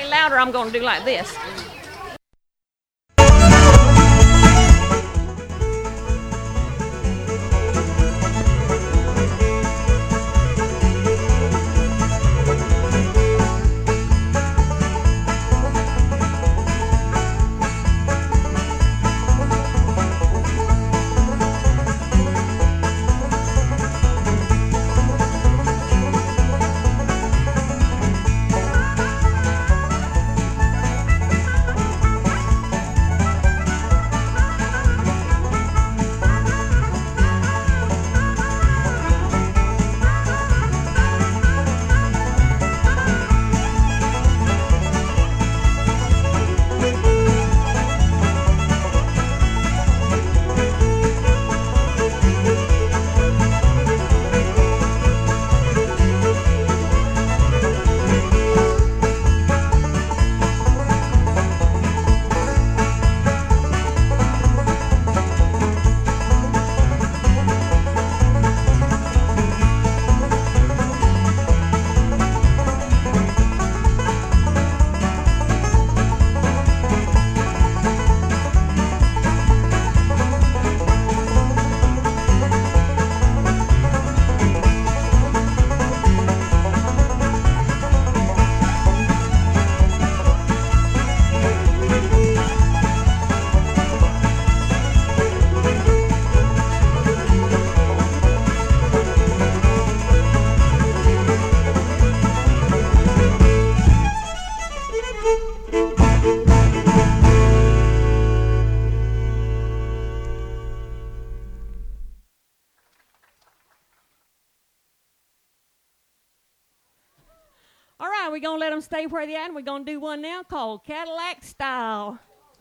any louder, I'm going to do like this. All right, we're going to let them stay where they're at, and we're going to do one now called Cadillac Style.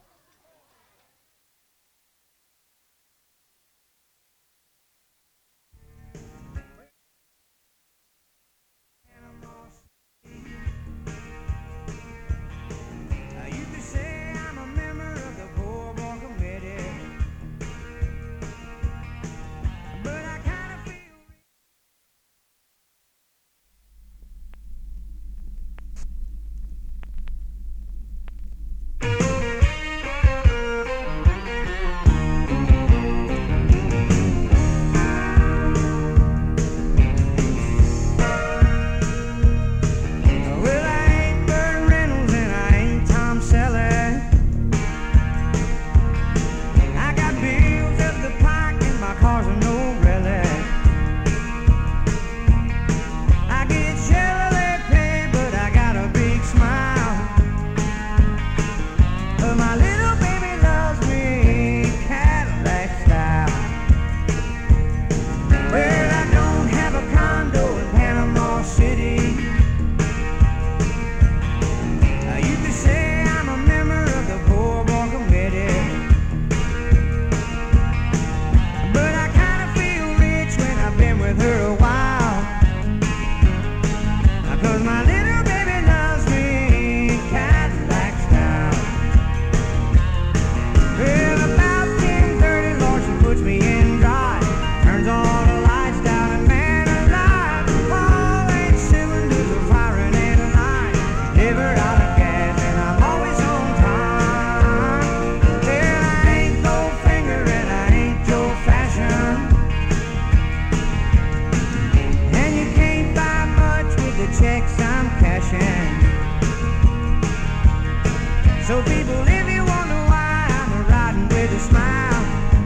So people, if you wonder why I'm riding with a smile,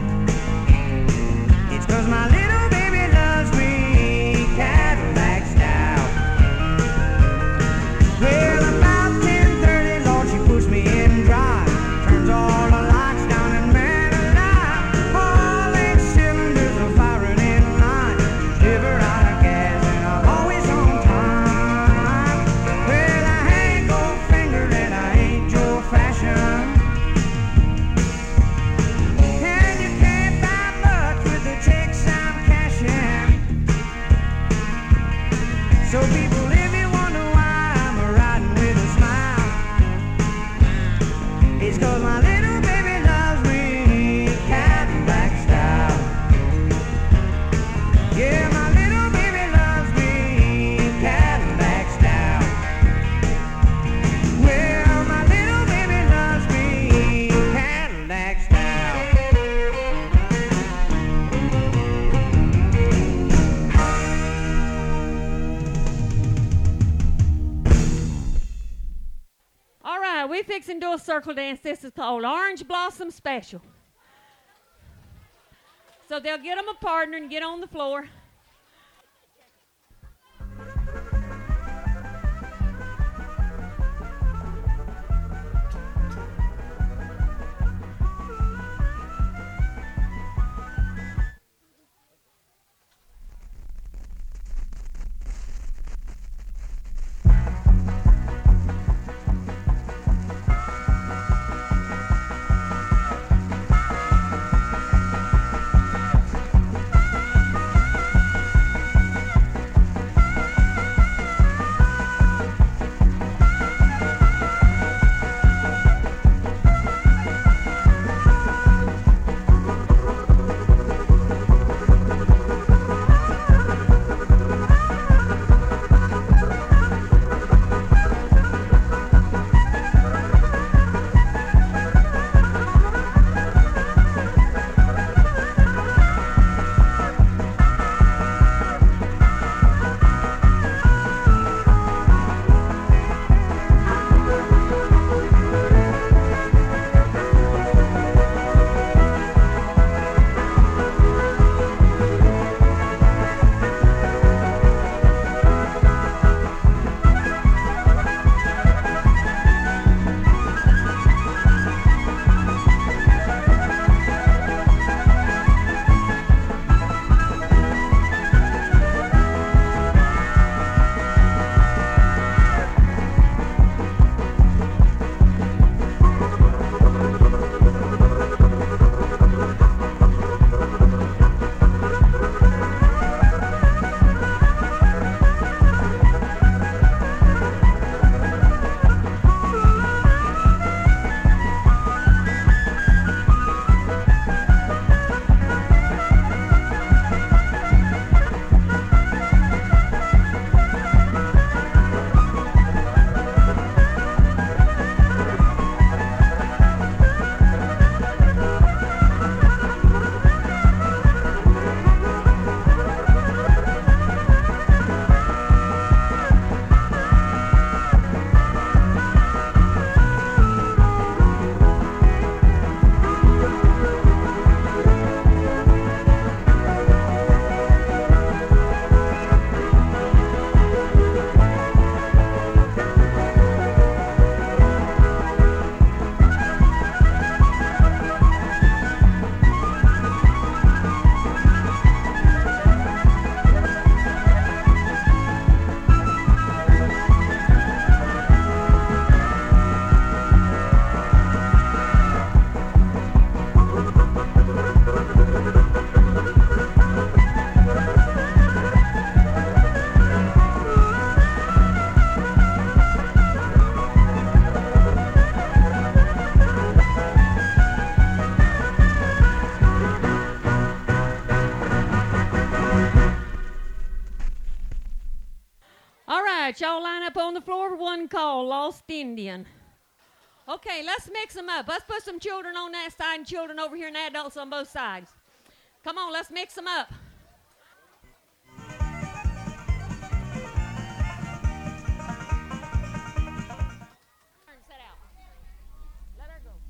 it's 'cause my little baby loves me Cadillac style. Well, about 10:30, Lord, she puts me in drive, turns all the lights down and man alive, all 8 cylinders are firing in line, live her out of gas and I'm always on time. Well, I ain't Goldfinger and I ain't Joe Fashion, and you can't buy much with the checks I'm cashing. So people, if you wonder why I'm riding with a smile, it's 'cause my little baby loves me Cadillac style. Yeah, my little baby loves me Cadillac style. Well, fixing to do a circle dance. This is called Orange Blossom Special. So they'll get them a partner and get on the floor. Y'all line up on the floor for one call, Lost Indian. Okay, let's mix them up. Let's put some children on that side and children over here and adults on both sides. Come on, let's mix them up. Set out. Let her go.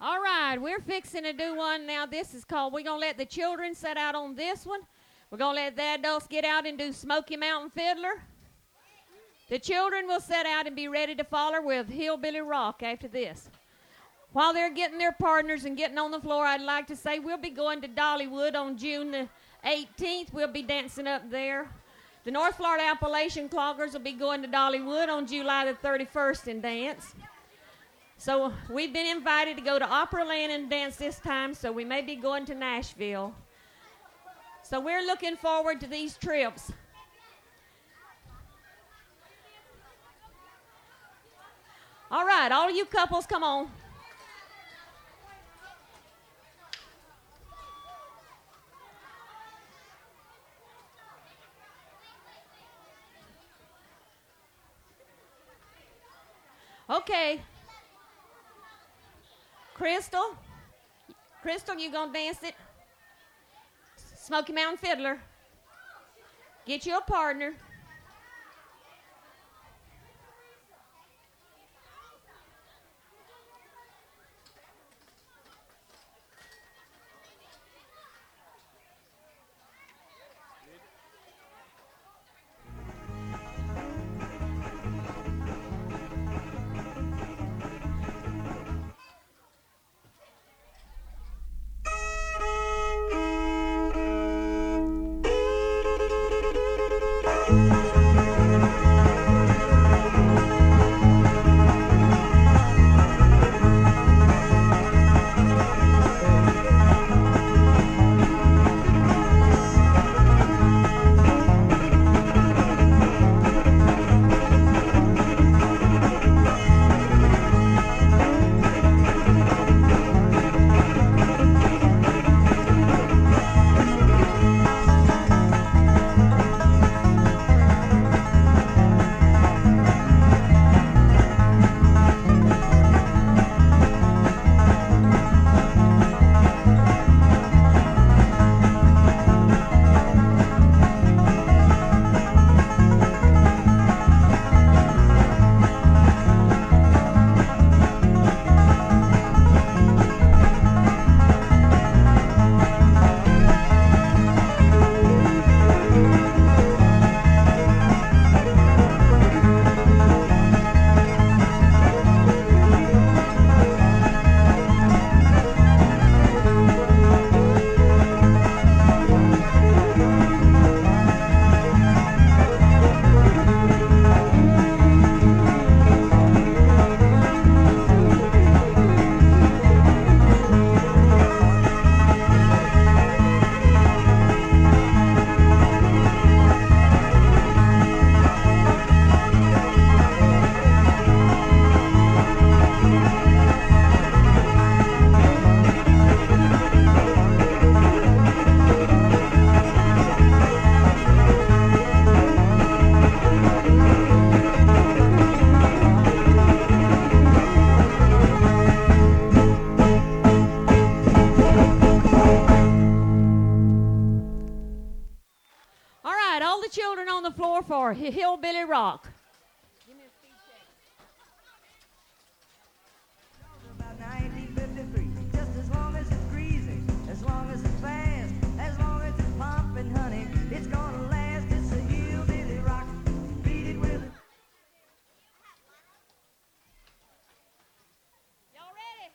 All right, we're fixing to do one now. This is called, we're going to let the children sit out on this one. We're going to let the adults get out and do Smoky Mountain Fiddler. The children will sit out and be ready to follow with Hillbilly Rock after this. While they're getting their partners and getting on the floor, I'd like to say we'll be going to Dollywood on June the 18th. We'll be dancing up there. The North Florida Appalachian Cloggers will be going to Dollywood on July the 31st and dance. So we've been invited to go to Operaland and dance this time, so we may be going to Nashville. So we're looking forward to these trips. All right, all you couples, come on. Okay. Crystal, you gonna dance it? Smoky Mountain Fiddler. Get you a partner. For Hillbilly Rock. About 1953, just as long as it's greasy, as long as it's fast, as long as it's pumping, honey, it's gonna last. It's a hillbilly rock, beat it with it. Y'all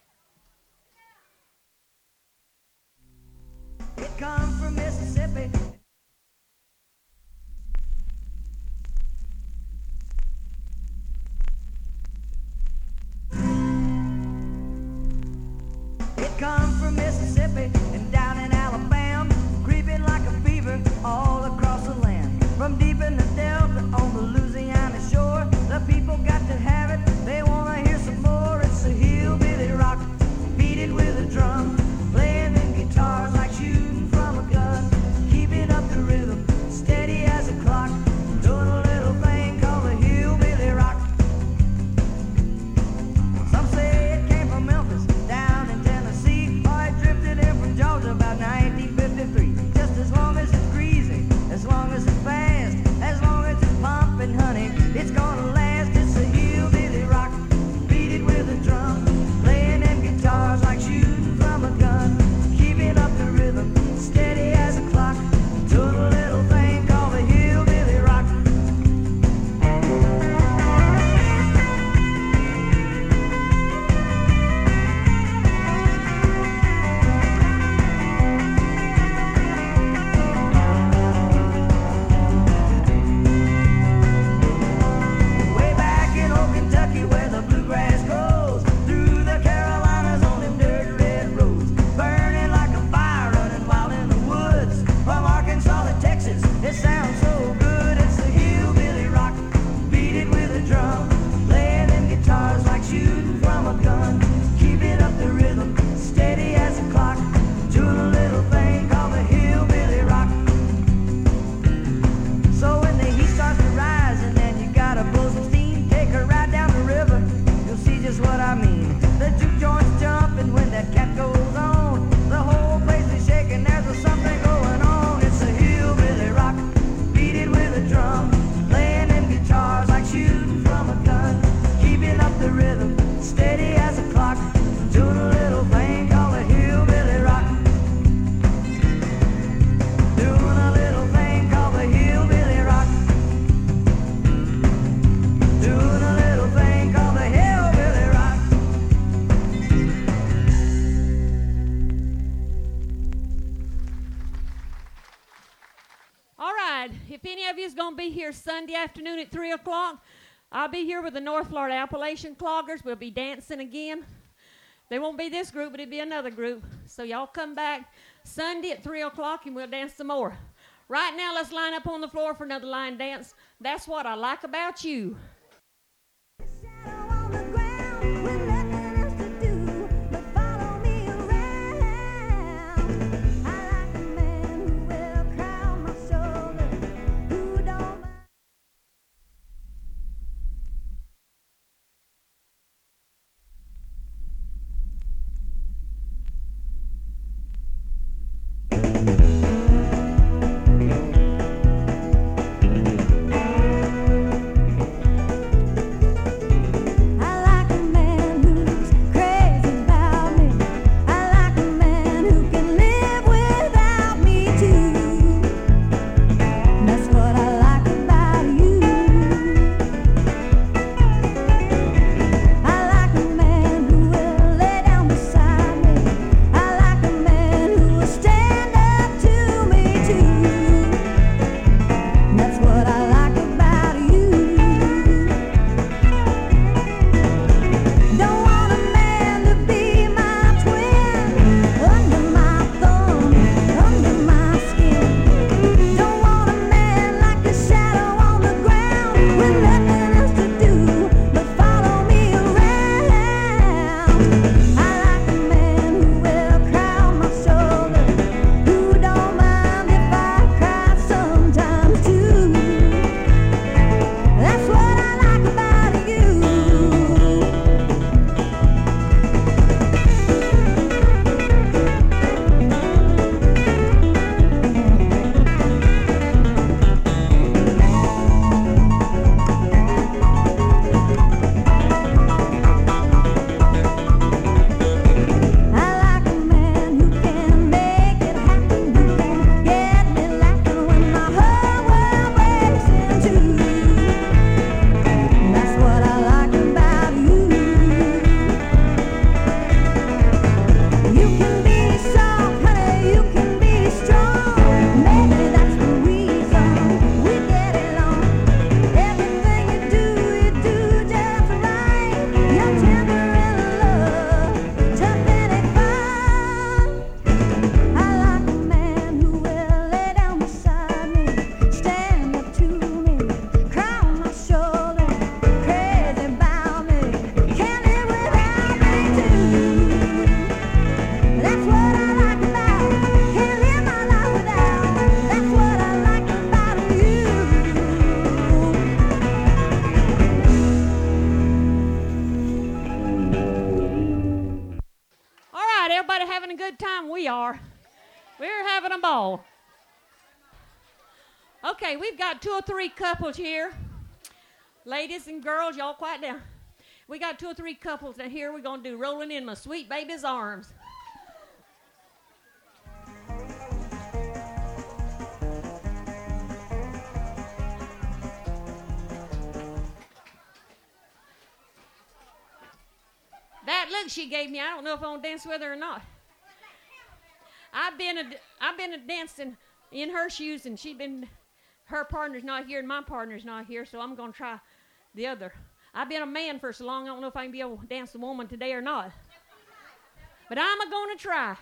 ready? It comes from Mississippi. Come from Mississippi and down in Alabama, creeping like a fever all across the land. From deep in the Delta on the Louisiana shore, the people got to have it, they want to hear some more. It's a hillbilly rock, beat it with a drum, playing the guitars like shooting from a gun, keeping if any of you is going to be here Sunday afternoon at 3 o'clock, I'll be here with the North Florida Appalachian Cloggers. We'll be dancing again. They won't be this group, but it'll be another group. So y'all come back Sunday at 3 o'clock and we'll dance some more. Right now, let's line up on the floor for another line dance. That's what I like about you. Okay, we've got 2 or 3 couples here. Ladies and girls, y'all quiet down. We got 2 or 3 couples that here we're going to do Rolling in My Sweet Baby's Arms. That look she gave me, I don't know if I want to dance with her or not. I've been a dancing in her shoes, and her partner's not here, and my partner's not here, so I'm going to try the other. I've been a man for so long, I don't know if I can be able to dance a woman today or not. But I'm going to try.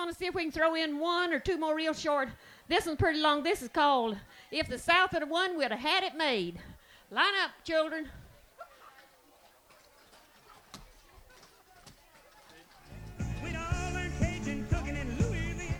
want to see if we can throw in one or two more real short. This one's pretty long. This is called If the South Had Won, We'd Have Had It Made. Line up, children. We'd all learn Cajun cooking in Louisiana.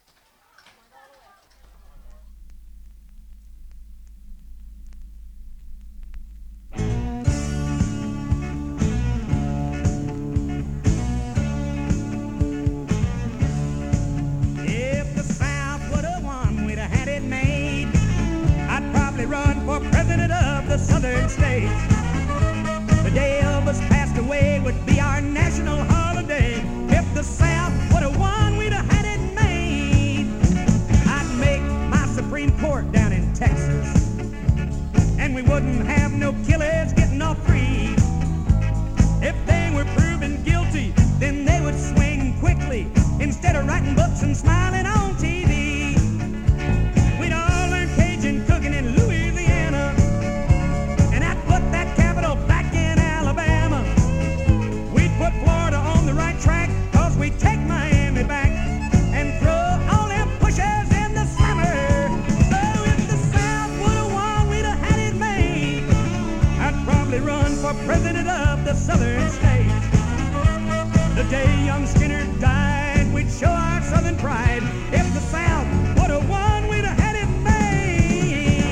If the South would have won, we'd have had it made. I'd probably run for president of the southern states. The day Elvis passed away would be our national holiday. If the South would have won, we'd have had it made. I'd make my Supreme Court down in Texas, and we wouldn't have no killers getting off free. If they were proven guilty, then they would swing quickly instead of writing books and smiling on TV. We'd all learn Cajun cooking in Louisiana, and I'd put that capital back in Alabama. We'd put Florida on the right track, 'cause we'd take Miami back and throw all them pushers in the slammer. Oh, if the South would have won, we'd have had it made. I'd probably run for president of the southern states. The day young Skinner died, we'd show our southern pride. If the South would have won, we'd have had it made.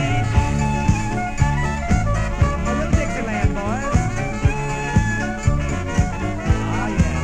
A little Dixieland, boys. Ah, yeah.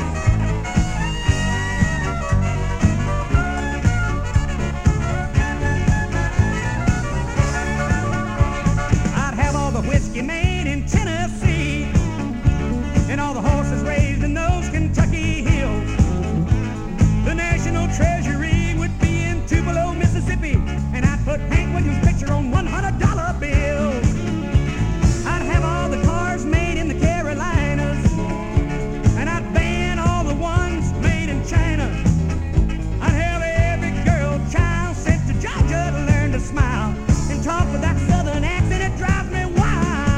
I'd have all the whiskey made in Tennessee, and all the horses raised in those Kentucky hills. The national treasury would be in Tupelo, Mississippi, and I'd put Hank Williams' picture on $100 bills. I'd have all the cars made in the Carolinas, and I'd ban all the ones made in China. I'd have every girl child sent to Georgia to learn to smile and talk with that southern accent. It drives me wild.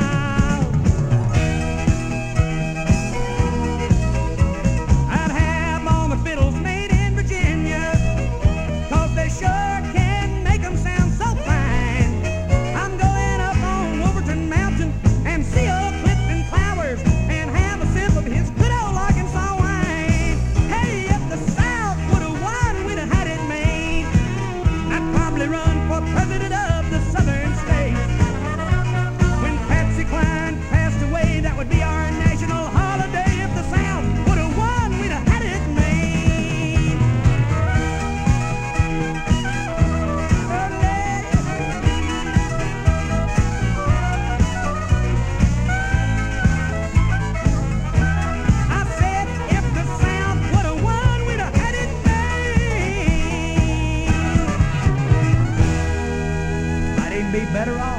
I'd have all the fiddles made in Virginia, 'cause they sure can make 'em sound so fine. I'm going up on Wolverton Mountain and see old Clifton Flowers and have a sip of his good old Arkansas wine. Hey, if the South would have won, we'd have had it made. I'd probably run for president of the southern states. When Patsy Cline passed away, that would be our national holiday. If the South would have won, we'd have had it made. I said, if the South would have won, we'd have had it made. Might even be better off.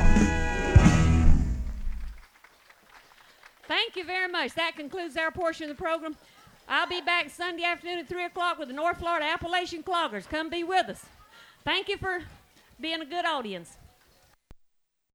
Thank you very much. That concludes our portion of the program. I'll be back Sunday afternoon at 3 o'clock with the North Florida Appalachian Cloggers. Come be with us. Thank you for being a good audience.